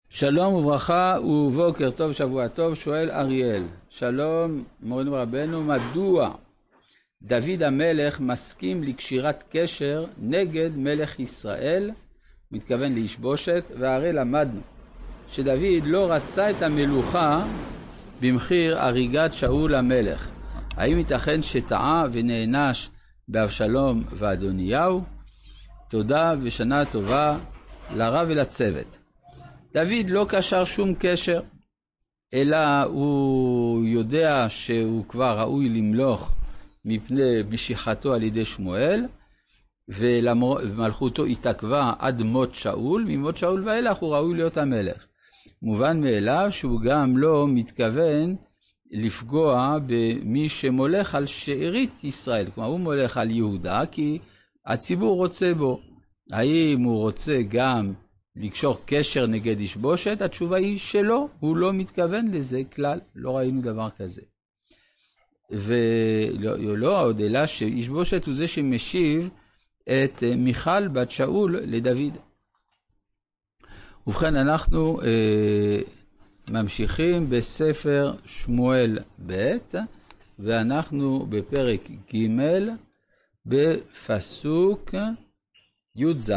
שלום וברכה ובוקר טוב, שבוע טוב. שואל אריאל, שלום מורנו ורבנו, מדוע דוד המלך מסכים לקשירת קשר נגד מלך ישראל, מתכוון לישבושת, והרי למדנו שדוד לא רצה את המלוכה במחיר הריגת שאול המלך. האם ייתכן שטעה ונענש באבשלום ואדוניהו? תודה ושנה טובה לרב ולצוות. דוד לא קשר שום קשר, אלא הוא יודע שהוא כבר ראוי למלוך מפני משיכתו על ידי שמואל, ומלכותו התעכבה עד מות שאול, ממות שאול ואילך הוא ראוי להיות המלך. מובן מאליו שהוא גם לא מתכוון לפגוע במי שמולך על שארית ישראל, כלומר הוא מולך על יהודה כי הציבור רוצה בו. האם הוא רוצה גם לקשור קשר נגד ישבושת? התשובה היא שלא, הוא לא מתכוון לזה כלל, לא ראינו דבר כזה. ולא עוד, אלא שישבושת הוא זה שמשיב את מיכל בת שאול לדוד. ובכן אנחנו ממשיכים בספר שמואל ב', ואנחנו בפרק ג' בפסוק י"ז.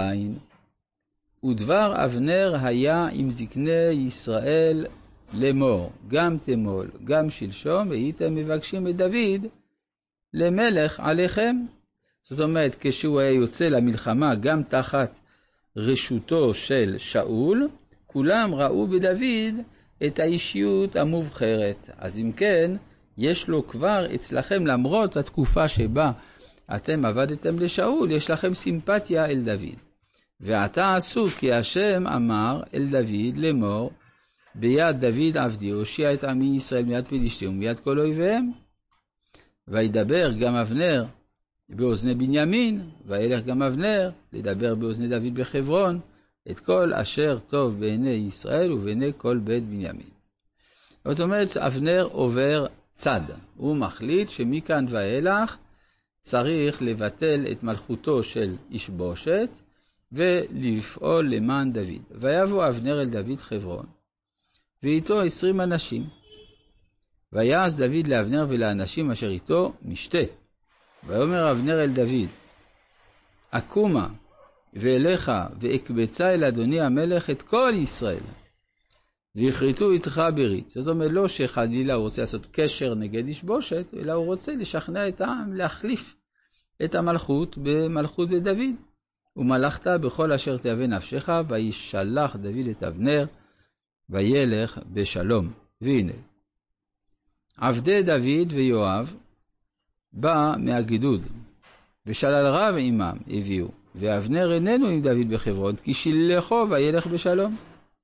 ודבר אבנר היה עם זקני ישראל לאמור, גם תמול, גם שלשום, והייתם מבקשים את דוד למלך עליכם. זאת אומרת, כשהוא היה יוצא למלחמה גם תחת רשותו של שאול, כולם ראו בדוד את האישיות המובחרת. אז אם כן, יש לו כבר אצלכם, למרות התקופה שבה אתם עבדתם לשאול, יש לכם סימפתיה אל דוד. ועתה עשו כי השם אמר אל דוד לאמור, ביד דוד עבדי הושיע את עמי ישראל מיד פלישתים ומיד כל אויביהם. וידבר גם אבנר באוזני בנימין, וילך גם אבנר לדבר באוזני דוד בחברון, את כל אשר טוב בעיני ישראל ובעיני כל בית בנימין. זאת אומרת, אבנר עובר צד. הוא מחליט שמכאן ואילך צריך לבטל את מלכותו של ישבושת, ולפעול למען דוד. ויבוא אבנר אל דוד חברון, ואיתו 20 אנשים. ויעש דוד לאבנר ולאנשים אשר איתו משתה. ויאמר אבנר אל דוד, אקומה ואליך ואקבצה אל אדוני המלך את כל ישראל, ויכרתו איתך ברית. זאת אומרת, לא שחלילה הוא רוצה לעשות קשר נגד ישבושת, אלא הוא רוצה לשכנע את העם להחליף את המלכות במלכות בדוד. ומלכת בכל אשר תאווה נפשך, וישלח דוד את אבנר, וילך בשלום. והנה, עבדי דוד ויואב בא מהגדוד, ושלל רב עמם הביאו, ואבנר איננו עם דוד בחברון, כי שילחו וילך בשלום.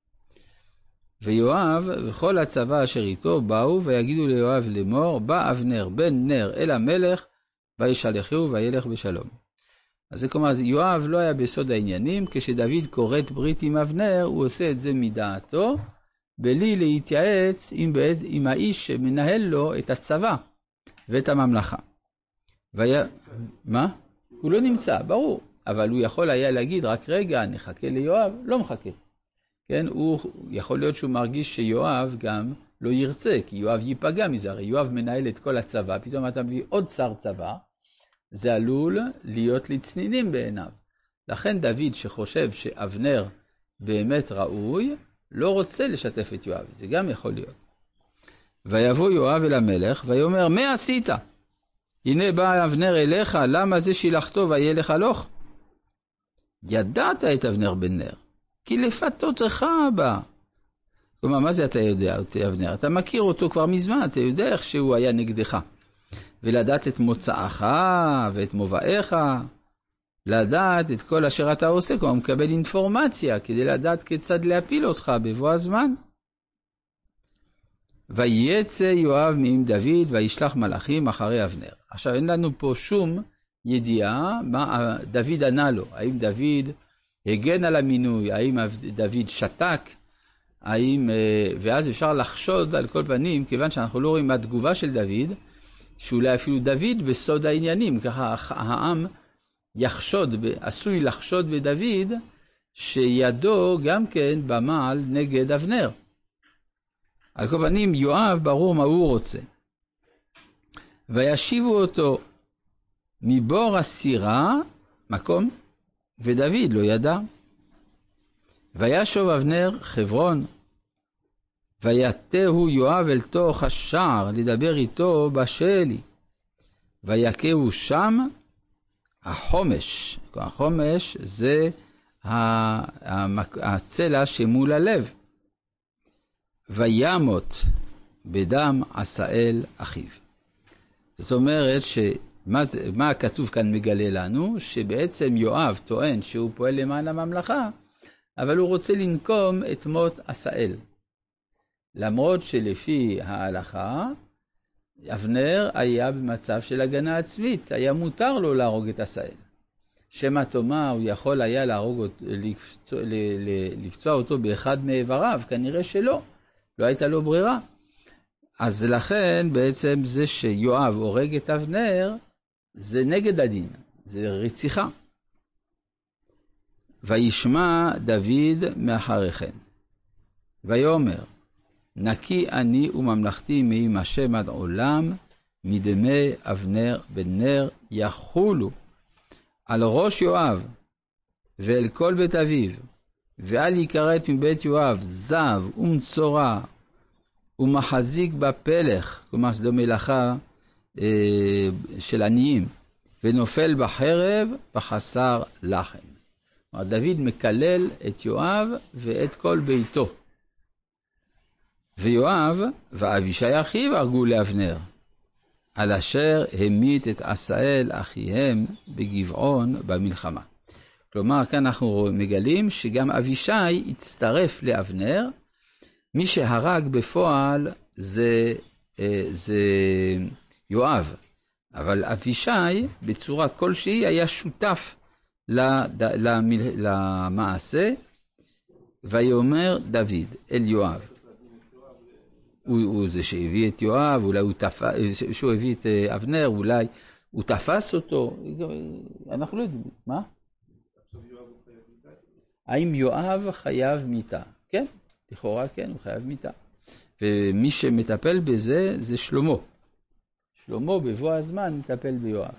ויואב וכל הצבא אשר איתו באו, ויגידו ליואב לאמור, בא אבנר בן נר אל המלך, וישלחו וילך בשלום. אז זה כלומר, יואב לא היה בסוד העניינים, כשדוד קוראת ברית עם אבנר, הוא עושה את זה מדעתו, בלי להתייעץ עם האיש שמנהל לו את הצבא ואת הממלכה. מה? הוא לא נמצא, ברור, אבל הוא יכול היה להגיד, רק רגע, נחכה ליואב, לא מחכה. כן, הוא יכול להיות שהוא מרגיש שיואב גם לא ירצה, כי יואב ייפגע מזה, הרי יואב מנהל את כל הצבא, פתאום אתה מביא עוד שר צבא, זה עלול להיות לצנינים בעיניו. לכן דוד שחושב שאבנר באמת ראוי, לא רוצה לשתף את יואב, זה גם יכול להיות. ויבוא יואב אל המלך, ויאמר, מה עשית? הנה בא אבנר אליך, למה זה שילחתו וילך הלוך? ידעת את אבנר בן נר, כי לפתותך בא. כלומר, מה זה אתה יודע את אבנר? אתה מכיר אותו כבר מזמן, אתה יודע איך שהוא היה נגדך. ולדעת את מוצאך ואת מובאיך, לדעת את כל אשר אתה עושה, כלומר מקבל אינפורמציה, כדי לדעת כיצד להפיל אותך בבוא הזמן. ויצא יואב מעם דוד, וישלח מלאכים אחרי אבנר. עכשיו אין לנו פה שום ידיעה מה דוד ענה לו, האם דוד הגן על המינוי, האם דוד שתק, ואז אפשר לחשוד על כל פנים, כיוון שאנחנו לא רואים מה התגובה של דוד, שאולי אפילו דוד בסוד העניינים, ככה העם עשוי לחשוד בדוד שידו גם כן במעל נגד אבנר. על כל פנים, יואב ברור מה הוא רוצה. וישיבו אותו מבור הסירה, מקום, ודוד לא ידע. וישוב אבנר חברון, ויתהו יואב אל תוך השער לדבר איתו בשלי. ויקהו שם החומש. החומש זה הצלע שמול הלב. וימות בדם עשאל אחיו. זאת אומרת מה הכתוב כאן מגלה לנו? שבעצם יואב טוען שהוא פועל למען הממלכה, אבל הוא רוצה לנקום את מות עשאל. למרות שלפי ההלכה, אבנר היה במצב של הגנה עצמית, היה מותר לו להרוג את עשאל. שמא תאמר, הוא יכול היה לפצוע אותו באחד מאיבריו, כנראה שלא, לא הייתה לו ברירה. אז לכן בעצם זה שיואב הורג את אבנר, זה נגד הדין, זה רציחה. וישמע דוד מאחריכן, ויאמר, נקי אני וממלכתי מעם השם עד עולם, מדמי אבנר בן נר יחולו על ראש יואב ואל כל בית אביו, ואל יקראת מבית יואב זב ומצורע ומחזיק בפלך, כלומר שזו מלאכה של עניים, ונופל בחרב בחסר לחם. דוד מקלל את יואב ואת כל ביתו. ויואב ואבישי אחיו הרגו לאבנר, על אשר המית את עשאל אחיהם בגבעון במלחמה. כלומר, כאן אנחנו מגלים שגם אבישי הצטרף לאבנר. מי שהרג בפועל זה יואב, אבל אבישי בצורה כלשהי היה שותף למעשה. ויאמר דוד אל יואב, הוא זה שהביא את יואב, אולי שהוא הביא את אבנר, אולי הוא תפס אותו, אנחנו לא יודעים. מה? האם יואב חייב מיתה? כן, לכאורה כן, הוא חייב מיתה. ומי שמטפל בזה זה שלמה. שלמה בבוא הזמן מטפל ביואב.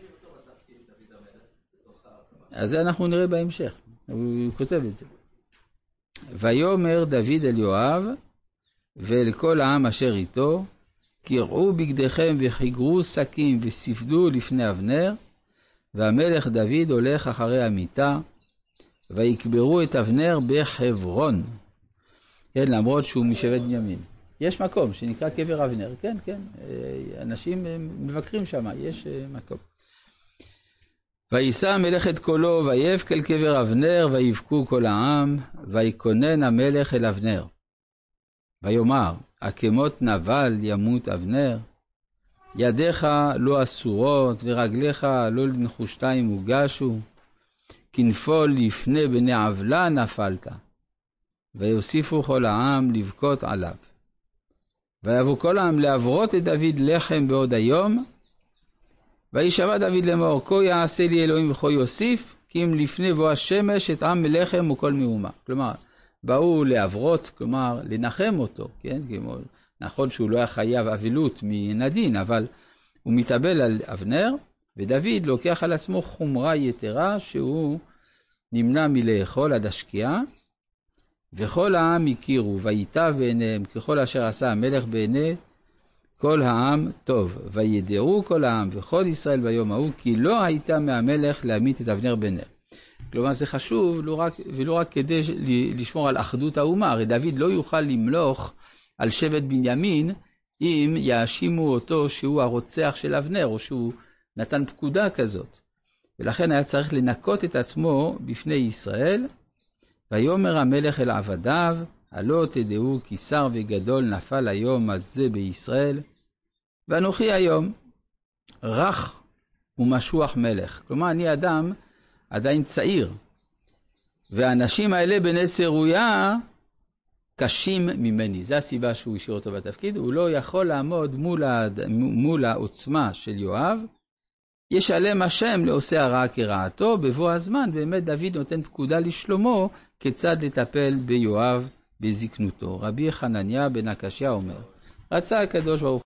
אז זה אנחנו נראה בהמשך, הוא כותב את זה. ויאמר דוד אל יואב ואל כל העם אשר איתו, קרעו בגדיכם וחיגרו שקים וספדו לפני אבנר, והמלך דוד הולך אחרי המיטה, ויקברו את אבנר בחברון. כן, למרות שהוא משבט בנימין. יש מקום שנקרא קבר אבנר, כן, כן, אנשים מבקרים שם, יש מקום. וישא המלך את קולו, ויבך אל קבר אבנר, ויבכו כל העם, ויקונן המלך אל אבנר. ויאמר, הכמות נבל ימות אבנר, ידיך לא אסורות, ורגליך לא לנחושתיים הוגשו, כנפול לפני בני עוולה נפלת. ויוסיפו כל העם לבכות עליו. ויבוא כל העם לעברות את דוד לחם בעוד היום, וישבע דוד לאמור, כה יעשה לי אלוהים וכה יוסיף, כי אם לפני בוא השמש את עם מלחם וכל מאומה. כלומר, באו לעברות, כלומר לנחם אותו, כן? נכון שהוא לא היה חייב אבילות מן הדין, אבל הוא מתאבל על אבנר, ודוד לוקח על עצמו חומרה יתרה שהוא נמנע מלאכול עד השקיעה, וכל העם הכירו, ויטב בעיניהם ככל אשר עשה המלך בעיני כל העם טוב, וידעו כל העם וכל ישראל ביום ההוא, כי לא הייתה מהמלך להמית את אבנר בן נר. כלומר זה חשוב ולא רק כדי לשמור על אחדות האומה, הרי דוד לא יוכל למלוך על שבט בנימין אם יאשימו אותו שהוא הרוצח של אבנר, או שהוא נתן פקודה כזאת. ולכן היה צריך לנקות את עצמו בפני ישראל. ויאמר המלך אל עבדיו, הלא תדעו כי שר וגדול נפל היום הזה בישראל, ואנוכי היום רך ומשוח מלך. כלומר, אני אדם עדיין צעיר, והאנשים האלה בני צרויה קשים ממני. זו הסיבה שהוא השאיר אותו בתפקיד. הוא לא יכול לעמוד מול העוצמה של יואב, ישלם השם לעושה הרע כרעתו. בבוא הזמן באמת דוד נותן פקודה לשלמה כיצד לטפל ביואב בזקנותו. רבי חנניה בן הקשיא אומר, רצה הקדוש ברוך